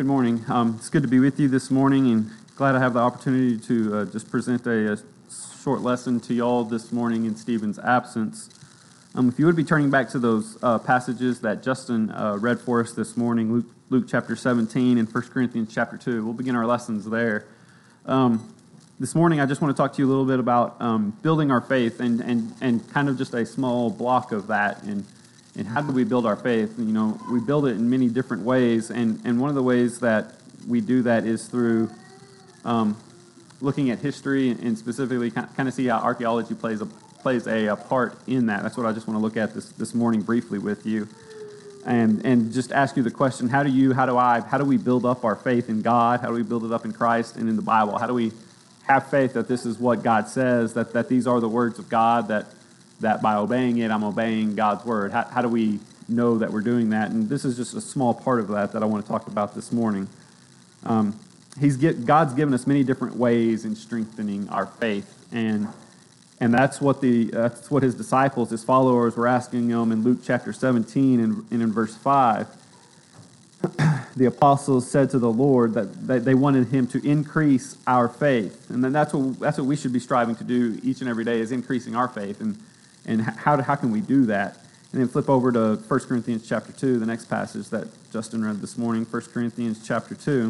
Good morning. It's good to be with you this morning, and glad I have the opportunity to just present a short lesson to y'all this morning in Stephen's absence. If you would be turning back to those passages that Justin read for us this morning, Luke chapter 17 and 1 Corinthians chapter 2, we'll begin our lessons there. This morning, I just want to talk to you a little bit about building our faith and kind of just a small block of that, and how do we build our faith? You know, we build it in many different ways, and one of the ways that we do that is through looking at history and specifically kind of see how archaeology plays a part in that. That's what I just want to look at this morning briefly with you, and just ask you the question: how do we build up our faith in God? How do we build it up in Christ and in the Bible? How do we have faith that this is what God says, that these are the words of God, that by obeying it, I'm obeying God's word? How do we know that we're doing that? And this is just a small part of that I want to talk about this morning. God's given us many different ways in strengthening our faith, and that's what his disciples, his followers, were asking him in Luke chapter 17 and in verse 5. The apostles said to the Lord that they wanted him to increase our faith, and then that's what we should be striving to do each and every day, is increasing our faith. And how can we do that? And then flip over to 1 Corinthians chapter 2, the next passage that Justin read this morning, 1 Corinthians chapter 2.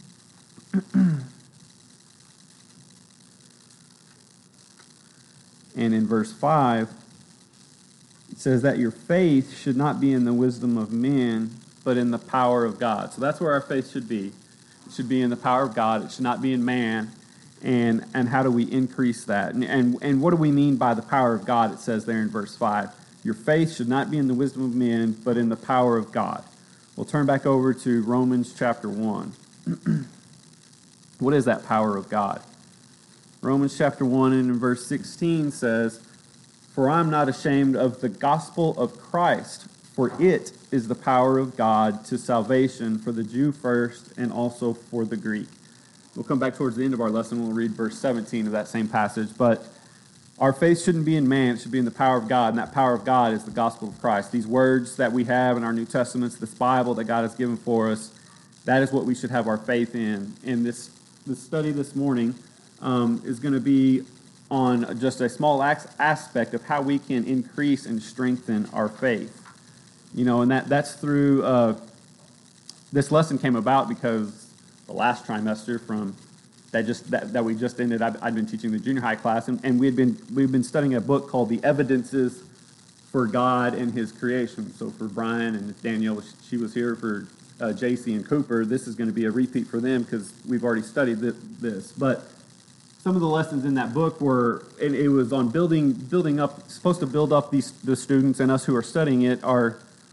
And in verse 5, it says that your faith should not be in the wisdom of men, but in the power of God. So that's where our faith should be. It should be in the power of God. It should not be in man. And how do we increase that? And what do we mean by the power of God? It says there in verse 5, your faith should not be in the wisdom of men, but in the power of God. We'll turn back over to Romans chapter 1. What is that power of God? Romans chapter 1 and in verse 16 says, for I'm not ashamed of the gospel of Christ, for it is the power of God to salvation for the Jew first and also for the Greek. We'll come back towards the end of our lesson. We'll read verse 17 of that same passage. But our faith shouldn't be in man. It should be in the power of God. And that power of God is the gospel of Christ. These words that we have in our New Testaments, this Bible that God has given for us, that is what we should have our faith in. And this study this morning is going to be on just a small aspect of how we can increase and strengthen our faith. You know, and that's through, this lesson came about because the last trimester that we just ended, I'd been teaching the junior high class, and we've been studying a book called The Evidences for God and His Creation. So for Brian and Danielle, she was here. For JC and Cooper, this is going to be a repeat for them because we've already studied this. But some of the lessons in that book and it was on building up, supposed to build up the students and us who are studying it are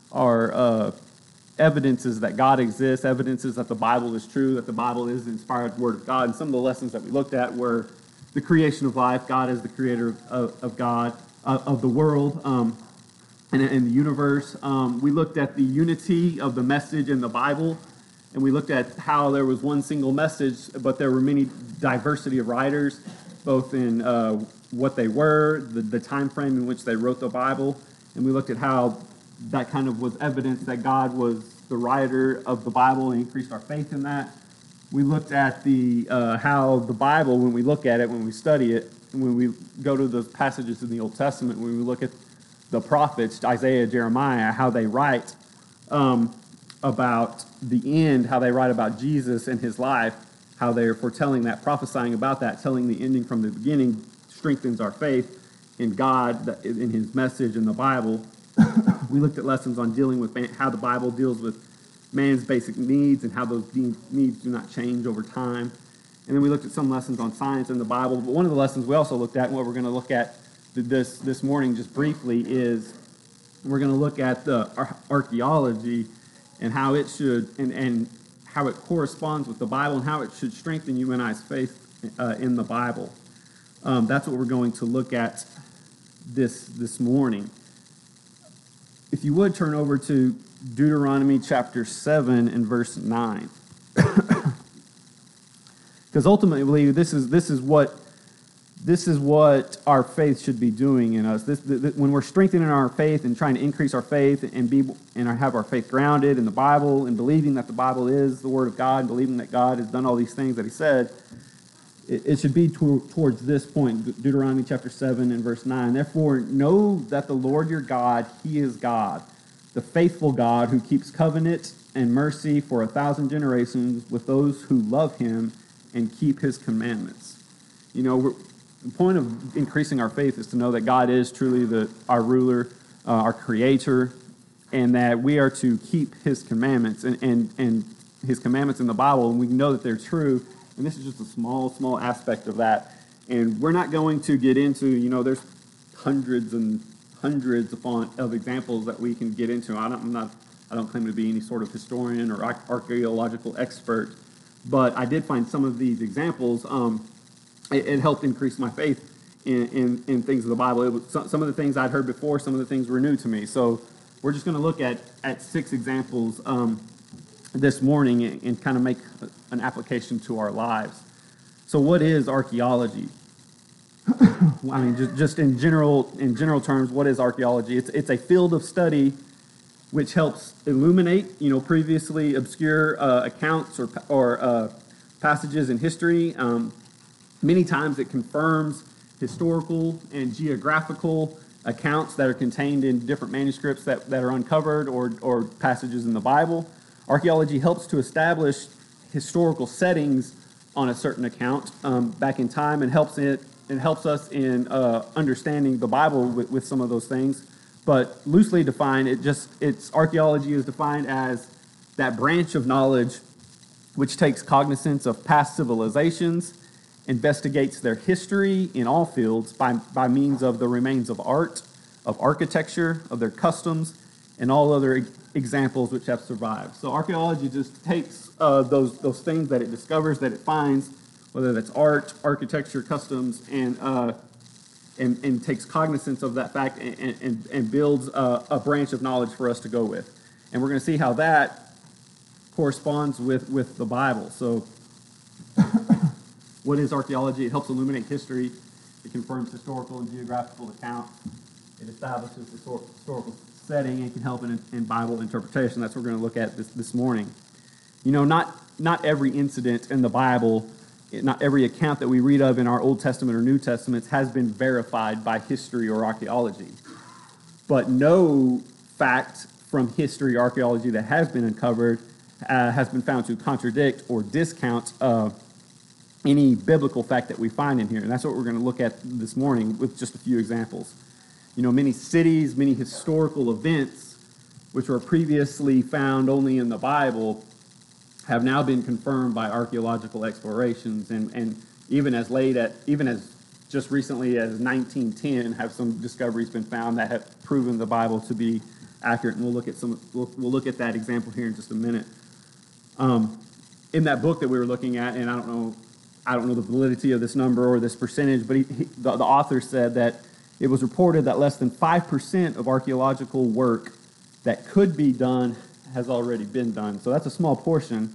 evidences that God exists, evidences that the Bible is true, that the Bible is the inspired Word of God. And some of the lessons that we looked at were the creation of life, God as the creator of God, of the world, and the universe. We looked at the unity of the message in the Bible, and we looked at how there was one single message, but there were many diversity of writers, both in what they were, the time frame in which they wrote the Bible, and we looked at how that kind of was evidence that God was the writer of the Bible and increased our faith in that. We looked at how the Bible, when we look at it, when we study it, and when we go to those passages in the Old Testament, when we look at the prophets, Isaiah, Jeremiah, how they write about the end, how they write about Jesus and his life, how they're foretelling that, prophesying about that, telling the ending from the beginning, strengthens our faith in God, in his message in the Bible. We looked at lessons on dealing with how the Bible deals with man's basic needs and how those needs do not change over time. And then we looked at some lessons on science in the Bible. But one of the lessons we also looked at, and what we're going to look at this morning just briefly, is we're going to look at the archaeology and how it should and how it corresponds with the Bible and how it should strengthen you and I's faith in the Bible. That's what we're going to look at this morning. If you would turn over to Deuteronomy chapter 7 and verse 9. Because ultimately, this is what this is what our faith should be doing in us. When we're strengthening our faith and trying to increase our faith and have our faith grounded in the Bible and believing that the Bible is the Word of God and believing that God has done all these things that he said, it should be towards this point, Deuteronomy chapter 7 and verse 9. Therefore, know that the Lord your God, he is God, the faithful God who keeps covenant and mercy for 1,000 generations with those who love him and keep his commandments. You know, the point of increasing our faith is to know that God is truly our ruler, our creator, and that we are to keep his commandments and his commandments in the Bible, and we know that they're true. And this is just a small aspect of that. And we're not going to get into, there's hundreds and hundreds of examples that we can get into. I don't claim to be any sort of historian or archaeological expert, but I did find some of these examples. It helped increase my faith in things of the Bible. It was some of the things I'd heard before, some of the things were new to me. So we're just going to look at 6 examples this morning and kind of make an application to our lives. So what is archaeology? I mean, just in general terms, what is archaeology? It's a field of study which helps illuminate, previously obscure accounts or passages in history. Many times it confirms historical and geographical accounts that are contained in different manuscripts that are uncovered or passages in the Bible. Archaeology helps to establish historical settings on a certain account back in time and helps us in understanding the Bible with some of those things. But loosely defined, archaeology is defined as that branch of knowledge which takes cognizance of past civilizations, investigates their history in all fields by means of the remains of art, of architecture, of their customs, and all other examples which have survived. So archaeology just takes those things that it discovers, that it finds, whether that's art, architecture, customs, and takes cognizance of that fact and builds a branch of knowledge for us to go with. And we're going to see how that corresponds with the Bible. So what is archaeology? It helps illuminate history. It confirms historical and geographical accounts. It establishes the historical setting and can help in Bible interpretation. That's what we're going to look at this morning. Not every incident in the Bible, not every account that we read of in our Old Testament or New Testaments has been verified by history or archaeology. But no fact from history or archaeology that has been uncovered has been found to contradict or discount any biblical fact that we find in here. And that's what we're going to look at this morning with just a few examples. Many cities, many historical events, which were previously found only in the Bible, have now been confirmed by archaeological explorations, and even as just recently as 1910, have some discoveries been found that have proven the Bible to be accurate. And we'll look at that example here in just a minute. In that book that we were looking at, and I don't know the validity of this number or this percentage, but the author said that it was reported that less than 5% of archaeological work that could be done has already been done. So that's a small portion.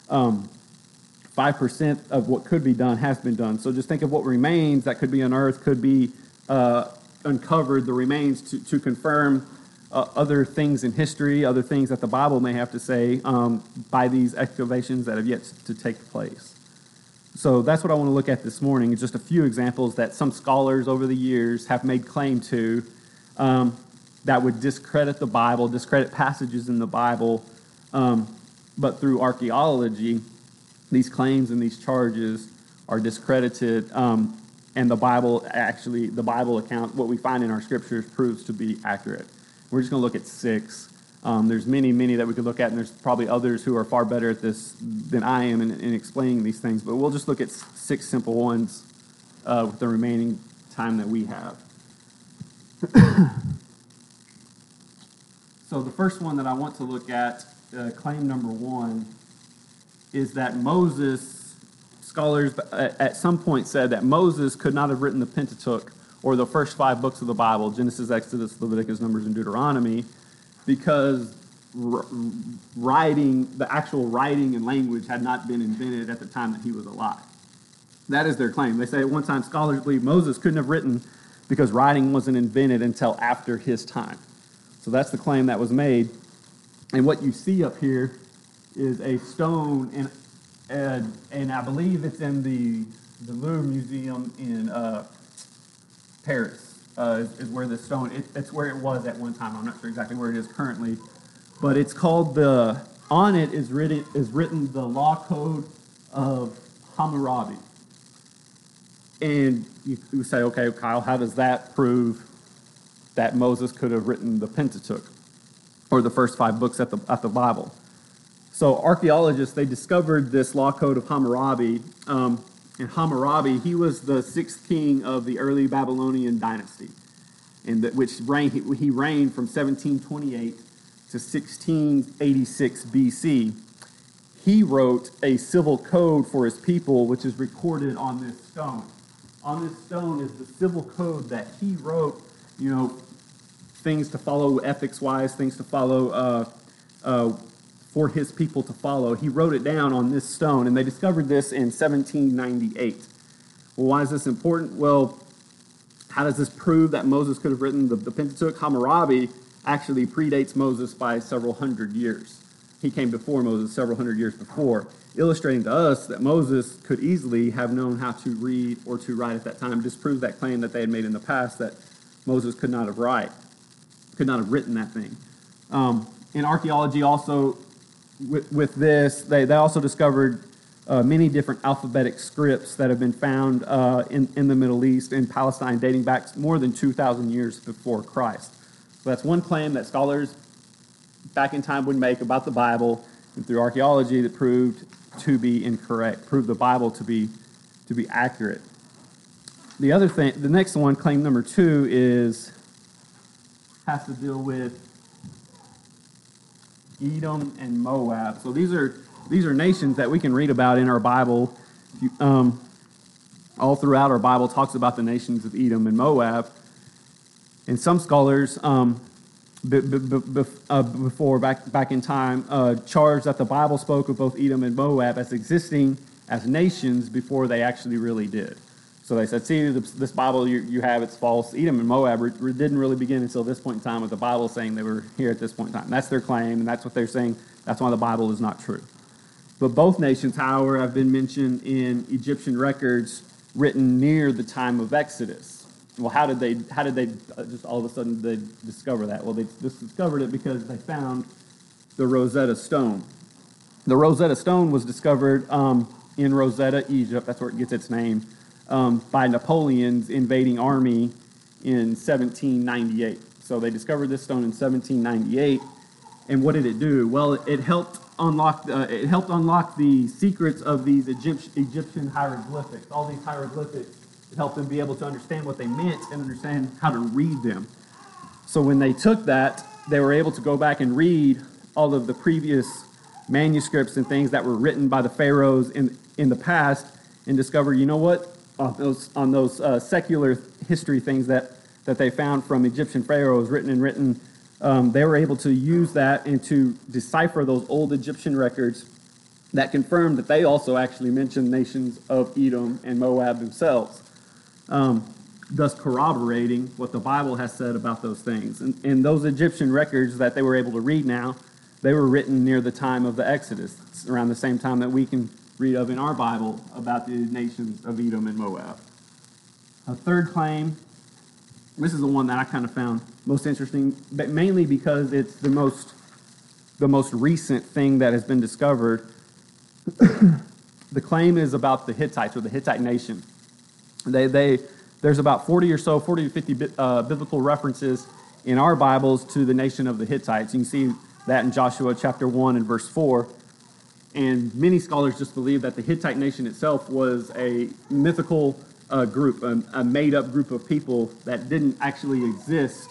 5% of what could be done has been done. So just think of what remains that could be unearthed, could be uncovered, the remains to confirm other things in history, other things that the Bible may have to say by these excavations that have yet to take place. So that's what I want to look at this morning, just a few examples that some scholars over the years have made claim to that would discredit the Bible, discredit passages in the Bible, but through archaeology, these claims and these charges are discredited, and the Bible account, what we find in our scriptures, proves to be accurate. We're just going to look at 6. There's many that we could look at, and there's probably others who are far better at this than I am in explaining these things, but we'll just look at 6 simple ones with the remaining time that we have. So the first one that I want to look at, claim number 1, is that scholars at some point said that Moses could not have written the Pentateuch or the first 5 books of the Bible, Genesis, Exodus, Leviticus, Numbers, and Deuteronomy, because the actual writing and language had not been invented at the time that he was alive. That is their claim. They say at one time scholars believe Moses couldn't have written because writing wasn't invented until after his time. So that's the claim that was made. And what you see up here is a stone, and I believe it's in the Louvre Museum in Paris, is where the stone, it's where it was at one time. I'm not sure exactly where it is currently. But it's called on it is written the Law Code of Hammurabi. And you say, okay, Kyle, how does that prove that Moses could have written the Pentateuch, or the first 5 books of the Bible? So archaeologists, they discovered this Law Code of Hammurabi. And Hammurabi, he was the 6th king of the early Babylonian dynasty, and he reigned from 1728 to 1686 BC. He wrote a civil code for his people, which is recorded on this stone. On this stone is the civil code that he wrote, things to follow ethics-wise, things to follow for his people to follow. He wrote it down on this stone, and they discovered this in 1798. Well, why is this important? Well, how does this prove that Moses could have written the Pentateuch? Hammurabi actually predates Moses by several hundred years. He came before Moses several hundred years before, illustrating to us that Moses could easily have known how to read or to write at that time. Disproves that claim that they had made in the past that Moses could not have written that thing. In archaeology, also with this, they also discovered many different alphabetic scripts that have been found in the Middle East, in Palestine, dating back more than 2,000 years before Christ. So that's one claim that scholars back in time would make about the Bible, and through archaeology that proved to be incorrect, proved the Bible to be accurate. The other thing, the next one, claim number 2, has to deal with Edom and Moab. So these are nations that we can read about in our Bible. All throughout our Bible talks about the nations of Edom and Moab. And some scholars, before back in time, charged that the Bible spoke of both Edom and Moab as existing as nations before they actually really did. So they said, see, this Bible you have, it's false. Edom and Moab didn't really begin until this point in time, with the Bible saying they were here at this point in time. That's their claim, and that's what they're saying. That's why the Bible is not true. But both nations, however, have been mentioned in Egyptian records written near the time of Exodus. Well, how did they just all of a sudden they discover that? Well, they just discovered it because they found the Rosetta Stone. The Rosetta Stone was discovered in Rosetta, Egypt. That's where it gets its name. By Napoleon's invading army in 1798. So they discovered this stone in 1798, and what did it do? Well, it helped unlock the secrets of these Egyptian hieroglyphics. All these hieroglyphics, it helped them be able to understand what they meant and understand how to read them. So when they took that, they were able to go back and read all of the previous manuscripts and things that were written by the pharaohs in the past, and discover, you know what? On those secular history things that they found from Egyptian pharaohs written, they were able to use that and to decipher those old Egyptian records that confirmed that they also actually mentioned nations of Edom and Moab themselves, thus corroborating what the Bible has said about those things. And those Egyptian records that they were able to read now, they were written near the time of the Exodus, it's around the same time that we can read of in our Bible about the nations of Edom and Moab. A third claim, this is the one that I kind of found most interesting, but mainly because it's the most recent thing that has been discovered. The claim is about the Hittites, or the Hittite nation. There's about 40 to 50 biblical references in our Bibles to the nation of the Hittites. You can see that in Joshua chapter 1 and verse 4. And many scholars just believe that the Hittite nation itself was a mythical group, a made-up group of people that didn't actually exist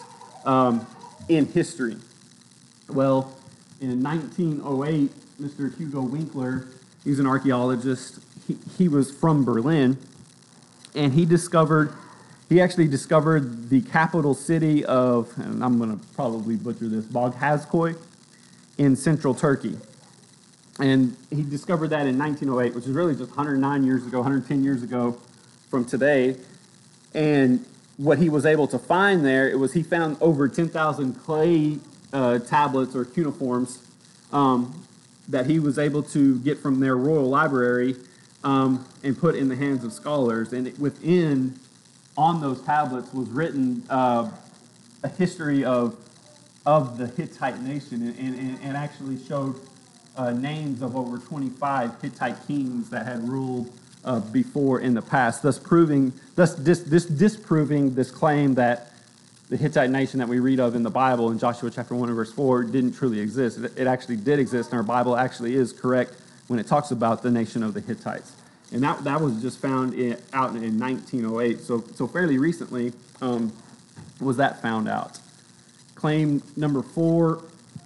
in history. Well, in 1908, Mr. Hugo Winkler, he's an archaeologist. He was from Berlin, and he actually discovered the capital city of, and I'm going to probably butcher this, Boghazkoy in central Turkey. And he discovered that in 1908, which is really just 109 years ago, 110 years ago from today. And what he was able to find there, he found over 10,000 clay tablets or cuneiforms that he was able to get from their royal library and put in the hands of scholars. And on those tablets was written a history of the Hittite nation, and actually showed names of over 25 Hittite kings that had ruled before in the past, thus disproving this claim that the Hittite nation that we read of in the Bible in Joshua chapter 1 and verse 4 didn't truly exist. It actually did exist, and our Bible actually is correct when it talks about the nation of the Hittites. And that was just found out in 1908, so fairly recently was that found out. Claim number 4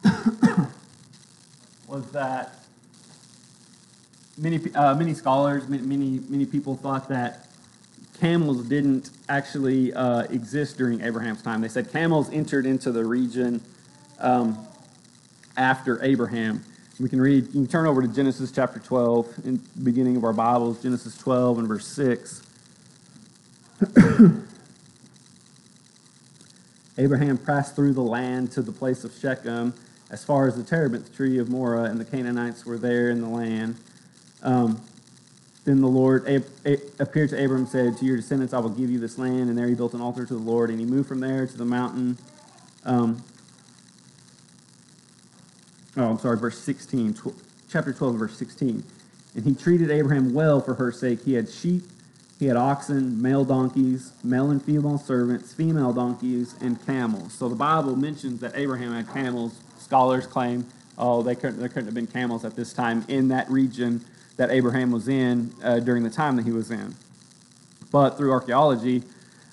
was that many scholars, many people thought that camels didn't actually exist during Abraham's time. They said camels entered into the region after Abraham. You can turn over to Genesis chapter 12 in the beginning of our Bibles, Genesis 12 and verse 6. Abraham passed through the land to the place of Shechem, as far as the terebinth tree of Moreh, and the Canaanites were there in the land. Then the Lord appeared to Abram and said, "To your descendants I will give you this land." And there he built an altar to the Lord, and he moved from there to the mountain. Verse 16, chapter 12, verse 16. And he treated Abraham well for her sake. He had sheep, he had oxen, male donkeys, male and female servants, female donkeys, and camels. So the Bible mentions that Abraham had camels. Scholars claim, there couldn't have been camels at this time in that region that Abraham was in during the time that he was in. But through archaeology,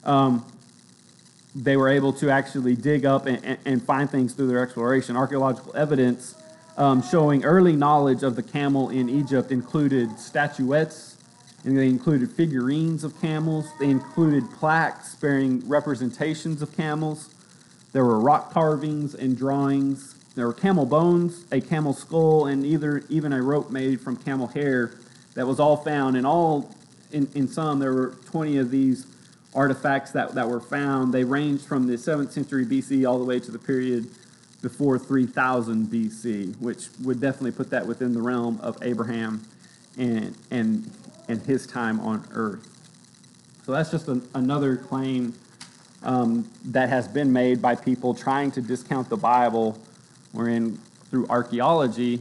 they were able to actually dig up and find things through their exploration. Archaeological evidence showing early knowledge of the camel in Egypt included statuettes, and they included figurines of camels. They included plaques bearing representations of camels. There were rock carvings and drawings. There were camel bones, a camel skull, and even a rope made from camel hair that was all found. And in some, there were 20 of these artifacts that were found. They ranged from the 7th century BC all the way to the period before 3000 BC, which would definitely put that within the realm of Abraham and his time on earth. So that's just another claim that has been made by people trying to discount the Bible, wherein through archaeology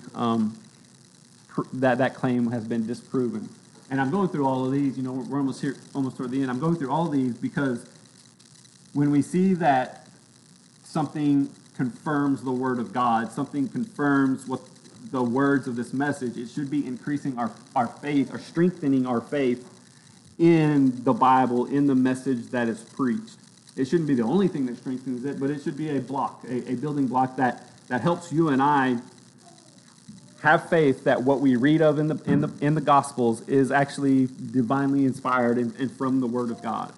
that claim has been disproven. And I'm going through all of these. We're almost toward the end. I'm going through all of these because when we see that something confirms the Word of God, something confirms what the words of this message, it should be increasing our faith, or strengthening our faith in the Bible, in the message that is preached. It shouldn't be the only thing that strengthens it, but it should be a block, a building block that helps you and I have faith that what we read of in the Gospels is actually divinely inspired and from the Word of God.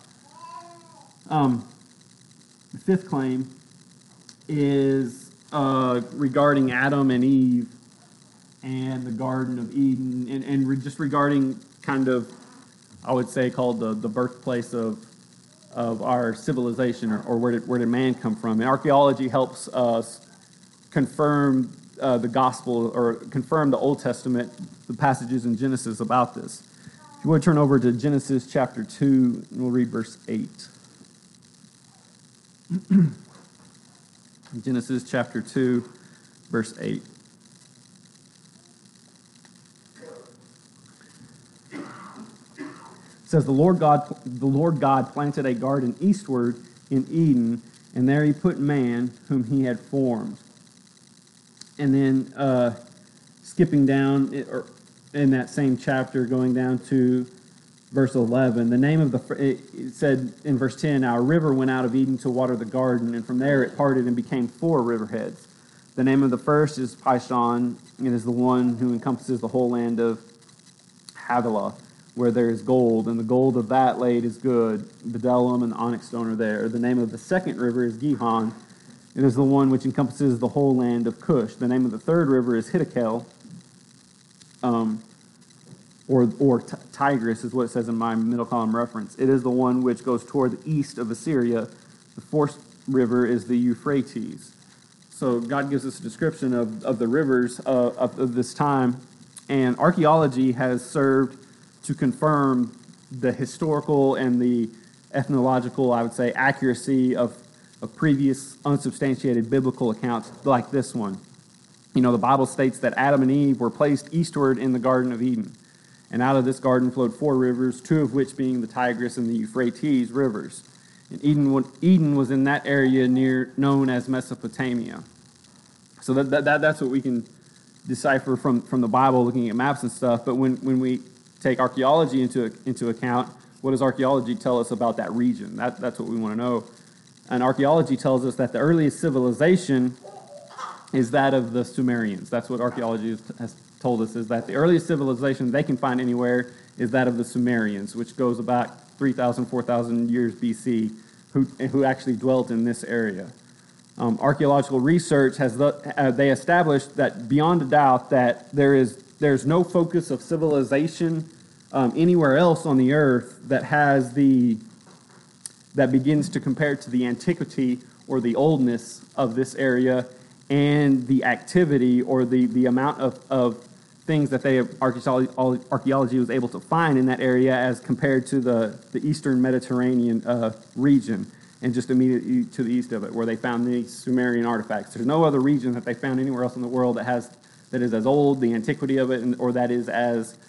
The fifth claim is regarding Adam and Eve and the Garden of Eden, and just regarding kind of, I would say, called the birthplace of our civilization, or where did man come from. And archaeology helps us confirm the gospel, or confirm the Old Testament, the passages in Genesis about this. If you would turn over to Genesis chapter 2, and we'll read verse 8. Genesis chapter 2, verse 8. It says, the Lord God planted a garden eastward in Eden, and there he put man whom he had formed. And then skipping down in that same chapter, going down to verse 11, it said in verse 10, "Now a river went out of Eden to water the garden, and from there it parted and became 4 riverheads. The name of the first is Pishon, and is the one who encompasses the whole land of Havilah, where there is gold, and the gold of that lake is good. Bdellium and onyx stone are there. The name of the second river is Gihon. It is the one which encompasses the whole land of Cush. The name of the third river is Hiddekel. or Tigris is what it says in my middle column reference. It is the one which goes toward the east of Assyria. The fourth river is the Euphrates. So God gives us a description of the rivers of this time, and archaeology has served to confirm the historical and the ethnological, I would say, accuracy of previous unsubstantiated biblical accounts like this one. You know, the Bible states that Adam and Eve were placed eastward in the Garden of Eden. And out of this garden flowed 4 rivers, 2 of which being the Tigris and the Euphrates rivers. And Eden was in that area known as Mesopotamia. So that's what we can decipher from the Bible, looking at maps and stuff. But when we take archaeology into account, what does archaeology tell us about that region? That's what we want to know. And archaeology tells us that the earliest civilization is that of the Sumerians. That's what archaeology has told us, is that the earliest civilization they can find anywhere is that of the Sumerians, which goes about 3,000, 4,000 years BC, who actually dwelt in this area. Archaeological research they established that beyond a doubt that there's no focus of civilization anywhere else on the earth that begins to compare to the antiquity or the oldness of this area and the activity or the amount of things that archaeology was able to find in that area as compared to the eastern Mediterranean region and just immediately to the east of it, where they found these Sumerian artifacts. There's no other region that they found anywhere else in the world that is as old, the antiquity of it, or that is as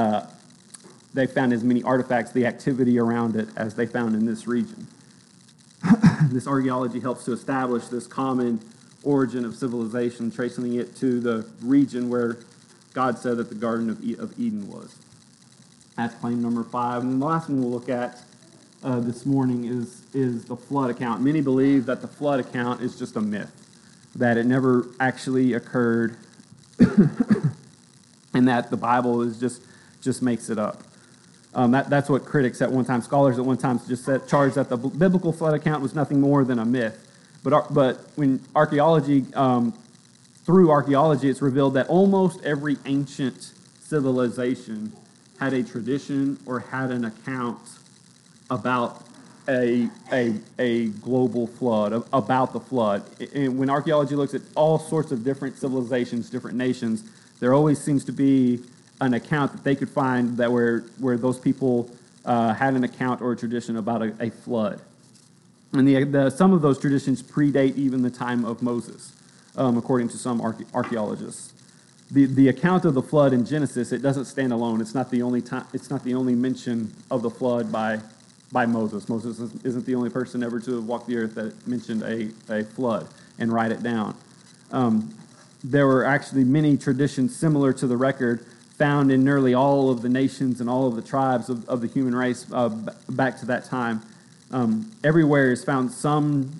they found as many artifacts, the activity around it, as they found in this region. This archaeology helps to establish this common origin of civilization, tracing it to the region where God said that the Garden of Eden was. That's claim number 5. And then the last one we'll look at this morning is the flood account. Many believe that the flood account is just a myth, that it never actually occurred, and that the Bible is just makes it up. That's what critics at one time, scholars at one time, just charged that the biblical flood account was nothing more than a myth. But when archaeology, through archaeology, it's revealed that almost every ancient civilization had a tradition or had an account about a global flood, about the flood. And when archaeology looks at all sorts of different civilizations, different nations, there always seems to be an account that they could find that where those people had an account or a tradition about a flood. And some of those traditions predate even the time of Moses, according to some archaeologists. The account of the flood in Genesis, it doesn't stand alone. It's not the only time. It's not the only mention of the flood by Moses. Moses isn't the only person ever to have walked the earth that mentioned a flood and write it down. There were actually many traditions similar to the record found in nearly all of the nations and all of the tribes of the human race back to that time. Everywhere is found some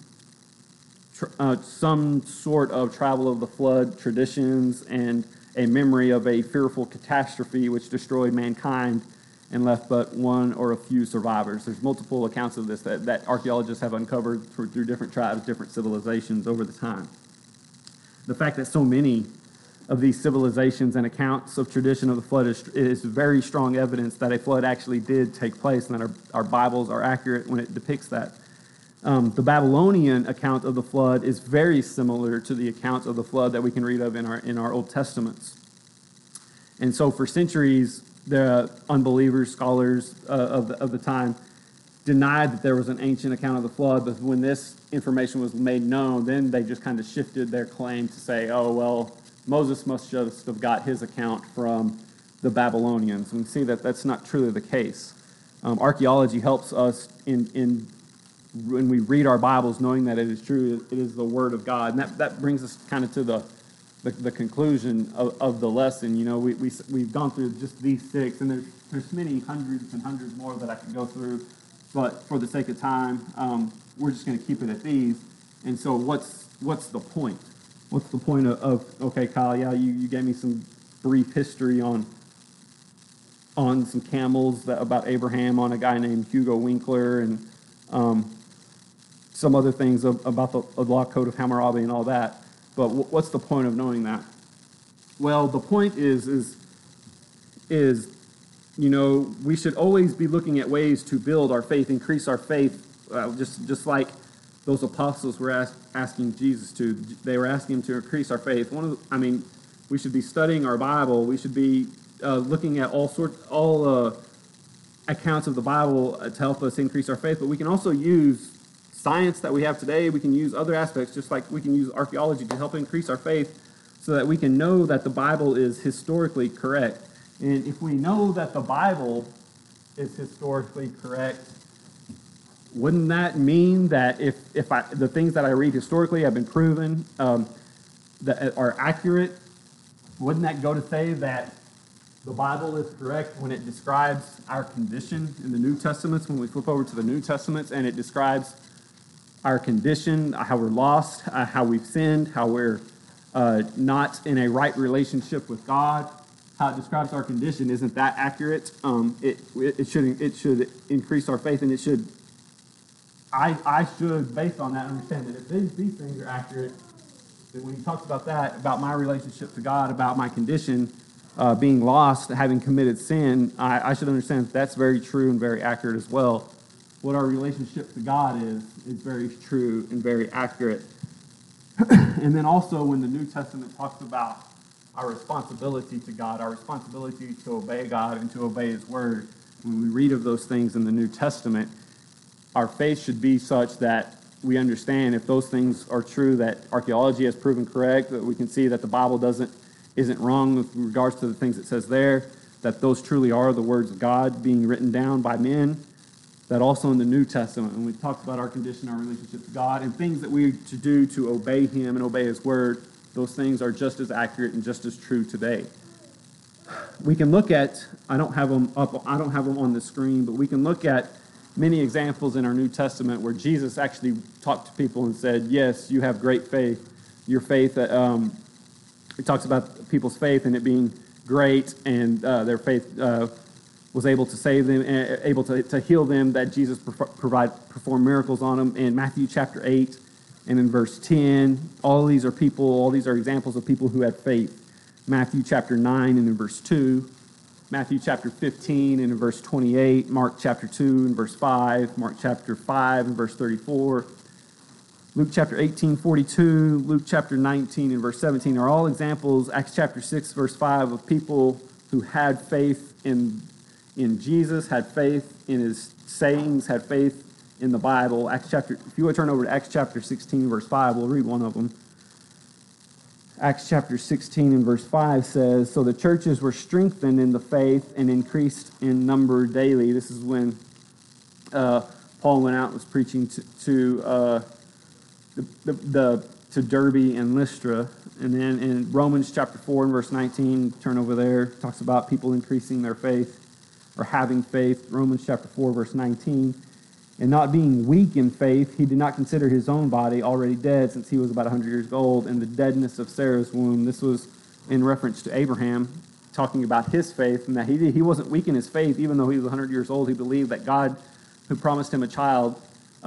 sort of travel of the flood traditions and a memory of a fearful catastrophe which destroyed mankind and left but one or a few survivors. There's multiple accounts of this that archaeologists have uncovered through different tribes, different civilizations over the time. The fact that so many of these civilizations and accounts of tradition of the flood is very strong evidence that a flood actually did take place, and that our Bibles are accurate when it depicts that. The Babylonian account of the flood is very similar to the account of the flood that we can read of in our Old Testaments. And so for centuries, the unbelievers, scholars of the time, denied that there was an ancient account of the flood, but when this information was made known, then they just kind of shifted their claim to say, oh, well, Moses must just have got his account from the Babylonians. And we see that that's not truly the case. Archaeology helps us in when we read our Bibles, knowing that it is true, it is the Word of God. And that brings us kind of to the conclusion of the lesson. You know, we've gone through just these 6, and there's many hundreds and hundreds more that I could go through, but for the sake of time, we're just going to keep it at these. And so what's the point? What's the point of okay, Kyle, yeah, you gave me some brief history on some camels about Abraham, on a guy named Hugo Winkler, and some other things about the law code of Hammurabi and all that. But what's the point of knowing that? Well, the point is is, we should always be looking at ways to build our faith, increase our faith, just like those apostles were asking Jesus to. They were asking him to increase our faith. We should be studying our Bible. We should be looking at all accounts of the Bible to help us increase our faith. But we can also use science that we have today. We can use other aspects, just like we can use archaeology to help increase our faith so that we can know that the Bible is historically correct. And if we know that the Bible is historically correct, wouldn't that mean that if the things that I read historically have been proven that are accurate, wouldn't that go to say that the Bible is correct when it describes our condition in the New Testaments? When we flip over to the New Testaments and it describes our condition, how we're lost, how we've sinned, how we're not in a right relationship with God, how it describes our condition, isn't that accurate? It should increase our faith, and it should. I should, based on that, understand that if these things are accurate, then when he talks about that, about my relationship to God, about my condition, being lost, having committed sin, I should understand that that's very true and very accurate as well. What our relationship to God is very true and very accurate. And then also when the New Testament talks about our responsibility to God, our responsibility to obey God and to obey his word, when we read of those things in the New Testament, our faith should be such that we understand if those things are true, that archaeology has proven correct, that we can see that the Bible isn't wrong with regards to the things it says there, that those truly are the words of God being written down by men, that also in the New Testament, when we talk about our condition, our relationship to God, and things that we should do to obey him and obey his word, those things are just as accurate and just as true today. We can look at, I don't have them on the screen, but we can look at many examples in our New Testament where Jesus actually talked to people and said, yes, you have great faith. Your faith, it talks about people's faith and it being great, and their faith was able to save them, able to heal them, that Jesus performed miracles on them. In Matthew chapter 8 and in verse 10, all these are examples of people who had faith. Matthew chapter 9 and in verse 2, Matthew chapter 15 and in verse 28, Mark chapter 2 and verse 5, Mark chapter 5 and verse 34, Luke chapter 18, 42, Luke chapter 19 and verse 17 are all examples, Acts chapter 6, verse 5, of people who had faith in Jesus, had faith in his sayings, had faith in the Bible. If you would turn over to Acts chapter 16, verse 5, we'll read one of them. Acts chapter 16 and verse 5 says, so the churches were strengthened in the faith and increased in number daily. This is when Paul went out and was preaching to Derbe and Lystra. And then in Romans chapter 4 and verse 19, turn over there, talks about people increasing their faith or having faith. Romans chapter 4 verse 19. And not being weak in faith, he did not consider his own body already dead since he was about 100 years old, and the deadness of Sarah's womb. This was in reference to Abraham, talking about his faith, and that he wasn't weak in his faith, even though he was 100 years old. He believed that God, who promised him a child,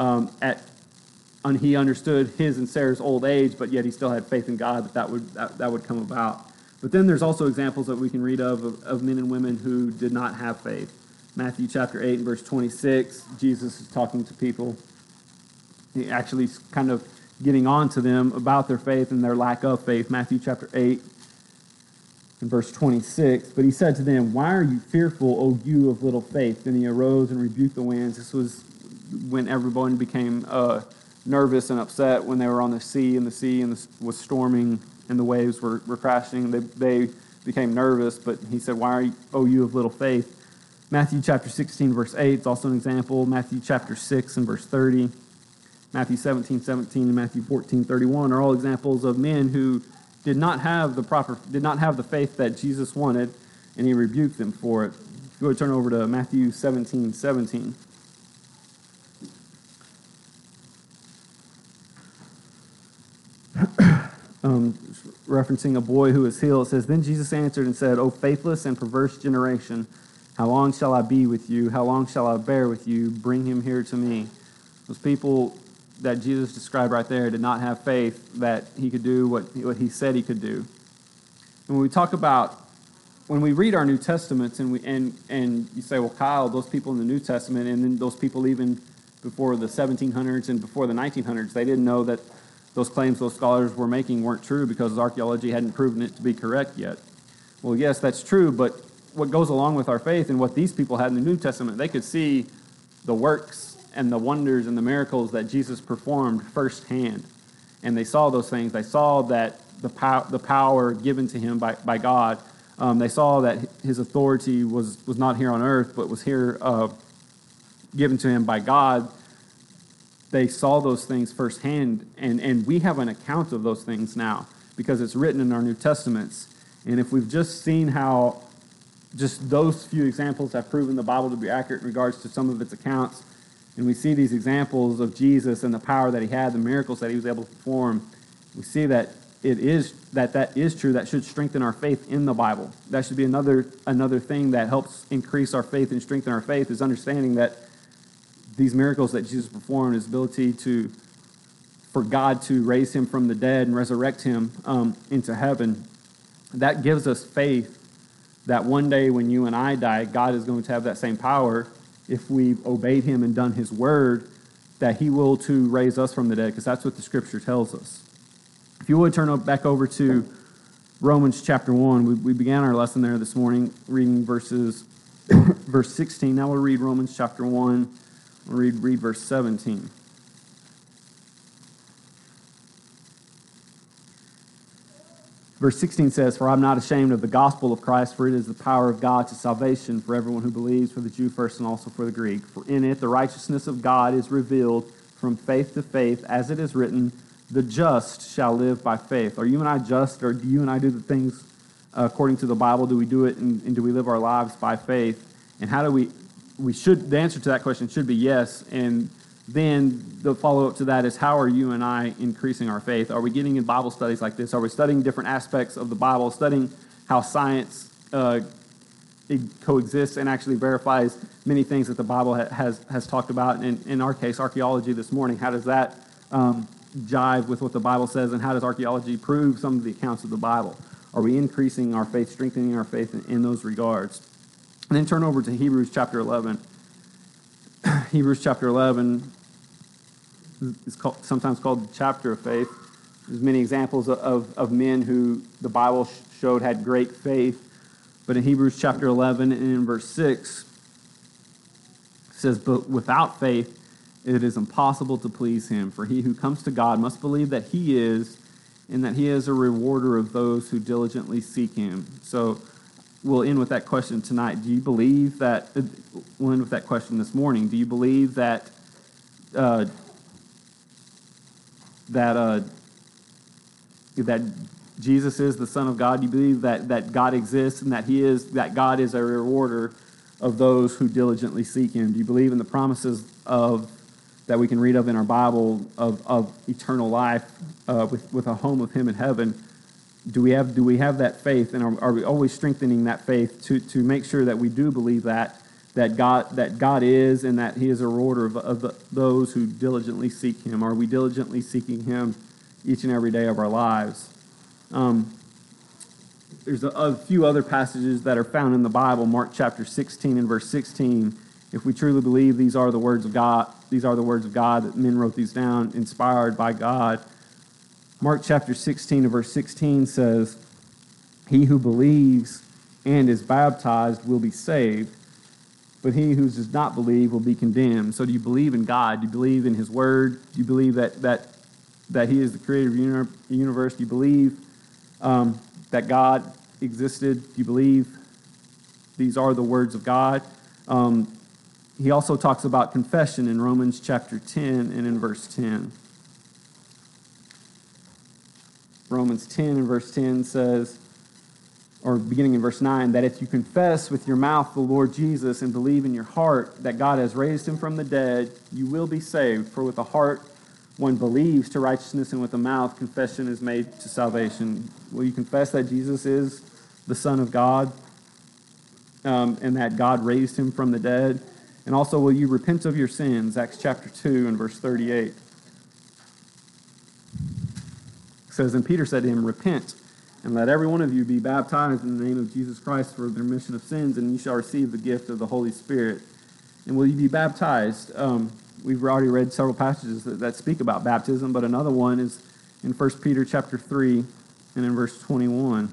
he understood his and Sarah's old age, but yet he still had faith in God that would come about. But then there's also examples that we can read of men and women who did not have faith. Matthew chapter 8 and verse 26, Jesus is talking to people. He actually kind of getting on to them about their faith and their lack of faith. Matthew chapter 8 and verse 26, but he said to them, why are you fearful, O you of little faith? Then he arose and rebuked the winds. This was when everyone became nervous and upset when they were on the sea, and was storming and the waves were crashing. They became nervous, but he said, why are you, O you of little faith? Matthew chapter 16, verse 8 is also an example. Matthew chapter 6 and verse 30. Matthew 17, 17, and Matthew 14, 31 are all examples of men who did not have the faith that Jesus wanted, and he rebuked them for it. If you would turn over to Matthew 17, 17. Referencing a boy who was healed, it says, then Jesus answered and said, O faithless and perverse generation, how long shall I be with you? How long shall I bear with you? Bring him here to me. Those people that Jesus described right there did not have faith that he could do what he said he could do. And when we talk about when we read our New Testaments and you say, well, Kyle, those people in the New Testament and then those people even before the 1700s and before the 1900s, they didn't know that those claims those scholars were making weren't true because archaeology hadn't proven it to be correct yet. Well, yes, that's true, but what goes along with our faith and what these people had in the New Testament, they could see the works and the wonders and the miracles that Jesus performed firsthand. And they saw those things. They saw that the power given to him by God. They saw that his authority was not here on earth, but was here given to him by God. They saw those things firsthand, and we have an account of those things now because it's written in our New Testaments. And if we've just seen how just those few examples have proven the Bible to be accurate in regards to some of its accounts, and we see these examples of Jesus and the power that he had, the miracles that he was able to perform, we see that that is true. That should strengthen our faith in the Bible. That should be another thing that helps increase our faith and strengthen our faith, is understanding that these miracles that Jesus performed, his ability for God to raise him from the dead and resurrect him into heaven, that gives us faith that one day when you and I die, God is going to have that same power if we've obeyed him and done his word, that he will too raise us from the dead, because that's what the scripture tells us. If you would turn back over to Romans chapter 1. We began our lesson there this morning reading verse 16. Now we'll read Romans chapter 1. We'll read verse 17. Verse 16 says, "For I'm not ashamed of the gospel of Christ, for it is the power of God to salvation for everyone who believes, for the Jew first and also for the Greek. For in it the righteousness of God is revealed from faith to faith, as it is written, the just shall live by faith." Are you and I just, or do you and I do the things according to the Bible? Do we do it, and do we live our lives by faith? And how do the answer to that question should be yes, and then the follow-up to that is, how are you and I increasing our faith? Are we getting in Bible studies like this? Are we studying different aspects of the Bible, studying how science it coexists and actually verifies many things that the Bible has talked about? And in our case, archaeology this morning, how does that jive with what the Bible says, and how does archaeology prove some of the accounts of the Bible? Are we increasing our faith, strengthening our faith in those regards? And then turn over to Hebrews chapter 11. Hebrews chapter 11 is sometimes called the chapter of faith. There's many examples of men who the Bible showed had great faith. But in Hebrews chapter 11 and in verse 6, it says, "But without faith it is impossible to please him. For he who comes to God must believe that he is, and that he is a rewarder of those who diligently seek him." So we'll end with that question tonight. Do you believe that, we'll end with that question this morning. Do you believe that that Jesus is the Son of God? Do you believe that God exists and that God is a rewarder of those who diligently seek him? Do you believe in the promises that we can read of in our Bible of eternal life with a home of him in heaven? Do we have that faith, and are we always strengthening that faith to make sure that we do believe that God is, and that he is a rewarder of those who diligently seek him? Are we diligently seeking him each and every day of our lives? There's a few other passages that are found in the Bible. Mark chapter 16 and verse 16. If we truly believe these are the words of God, that men wrote these down, inspired by God. Mark chapter 16 and verse 16 says, "He who believes and is baptized will be saved, but he who does not believe will be condemned." So do you believe in God? Do you believe in his word? Do you believe that he is the creator of the universe? Do you believe that God existed? Do you believe these are the words of God? He also talks about confession in Romans chapter 10 and in verse 10. Romans 10 and verse 10 says, or beginning in verse 9, "That if you confess with your mouth the Lord Jesus and believe in your heart that God has raised him from the dead, you will be saved. For with the heart one believes to righteousness, and with the mouth confession is made to salvation." Will you confess that Jesus is the Son of God, and that God raised him from the dead? And also, will you repent of your sins? Acts chapter 2 and verse 38. It says, "And Peter said to him, 'Repent, And let every one of you be baptized in the name of Jesus Christ for the remission of sins, and you shall receive the gift of the Holy Spirit. And will you be baptized? We've already read several passages that speak about baptism, but another one is in 1 Peter chapter 3 and in verse 21.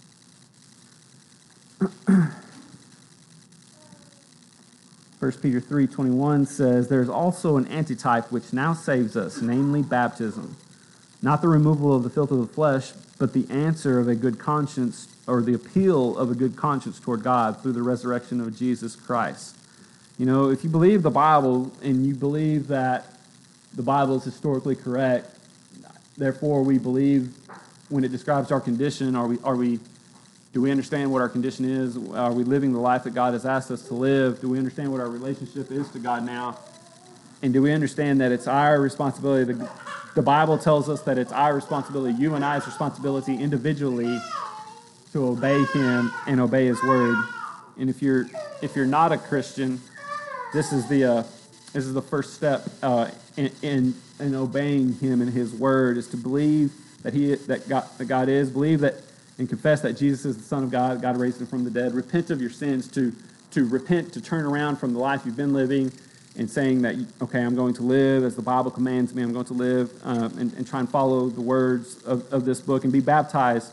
1 Peter 3:21 says, "There is also an antitype which now saves us, namely baptism. Not the removal of the filth of the flesh, but the answer of a good conscience, or the appeal of a good conscience toward God through the resurrection of Jesus Christ." You know, if you believe the Bible and you believe that the Bible is historically correct, therefore we believe when it describes our condition, do we understand what our condition is? Are we living the life that God has asked us to live? Do we understand what our relationship is to God now? And do we understand that it's our responsibility? The Bible tells us that it's our responsibility, you and I's responsibility individually, to obey Him and obey His word. And if you're not a Christian, this is the first step in obeying Him and His word, is to believe that God is, believe that and confess that Jesus is the Son of God, God raised Him from the dead. Repent of your sins, to repent, to turn around from the life you've been living and saying that, okay, I'm going to live as the Bible commands me, I'm going to live and try and follow the words of this book, and be baptized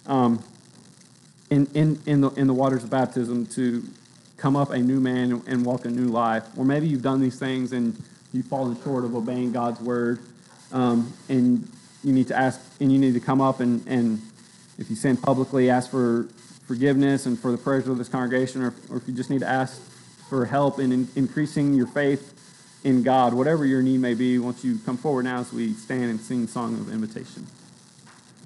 in the waters of baptism to come up a new man and walk a new life. Or maybe you've done these things and you've fallen short of obeying God's word, and you need to ask, and you need to come up and if you sin publicly, ask for forgiveness and for the prayers of this congregation, or if you just need to ask for help in increasing your faith in God, whatever your need may be, won't you come forward now as we stand and sing the song of invitation.